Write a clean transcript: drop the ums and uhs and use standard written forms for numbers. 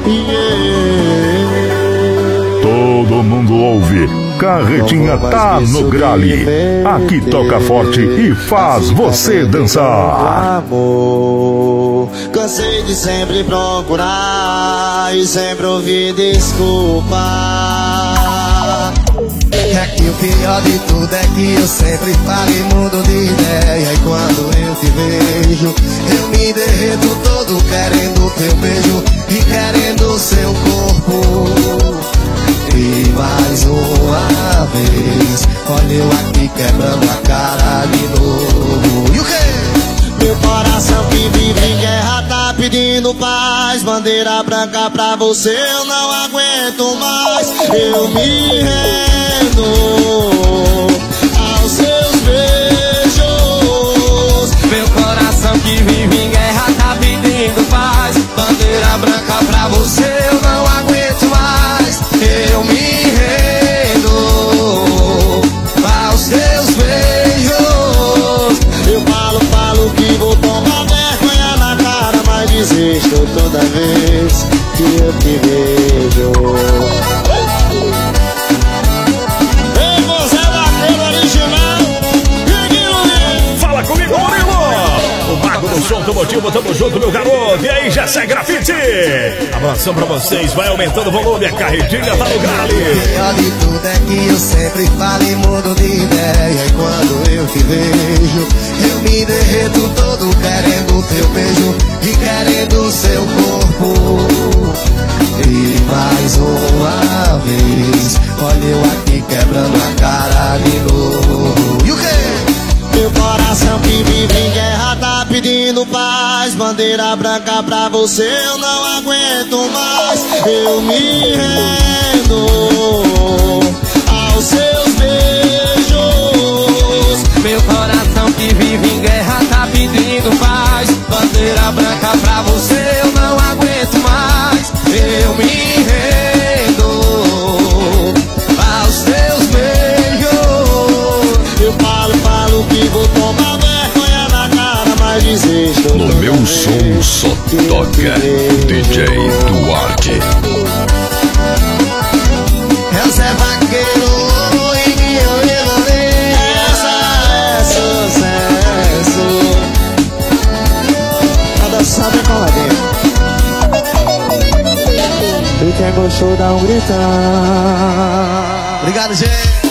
Todo mundo ouve, Carretinha tá no grale. Aqui toca forte e faz você dançar. Amor, cansei de sempre procurar e sempre ouvir desculpa. É que o pior de tudo é que eu sempre falo e mudo de ideia. E quando eu te vejo, eu me derreto todo querendo teu beijo e querendo seu corpo. E mais uma vez, olha eu aqui quebrando a cara de novo. E o quê? Meu coração que vive em guerra tá pedindo paz. Bandeira branca pra você eu não aguento mais. Eu me rendo aos seus beijos. Meu coração que vive em guerra tá pedindo paz. Bandeira branca pra você eu não aguento mais. Eu me rendo aos seus beijos. Eu falo que vou tomar vergonha na cara, mas desisto toda vez que eu te vejo. Ei, você é vaqueiro original. Fala comigo, Murilo! O mago do som automotivo, tamo junto, meu garoto. E aí, já segue grafite. Abração pra vocês, vai aumentando o volume, a Carretinha tá no grale. O pior de tudo é que eu sempre falo e mudo de ideia. E quando eu te vejo, eu me derreto todo querendo teu beijo e querendo seu corpo. E mais uma vez, olha eu aqui quebrando a cara de novo. E o quê? Meu coração que vive em guerra tá pedindo paz. Bandeira branca pra você eu não aguento mais. Eu me rendo aos seus beijos. Meu coração que vive em guerra tá pedindo paz. Bandeira branca pra você eu não aguento mais. Eu me rendo aos seus beijos. Eu falo que vou tomar vergonha na cara, mas desisto. No meu som só toca DJ Duarte. É o Zé Vaqueiro e que eu resolvi. Essa é sucesso. Cada sabe qual é dentro. E quem gostou dá um gritão. Obrigado, gente.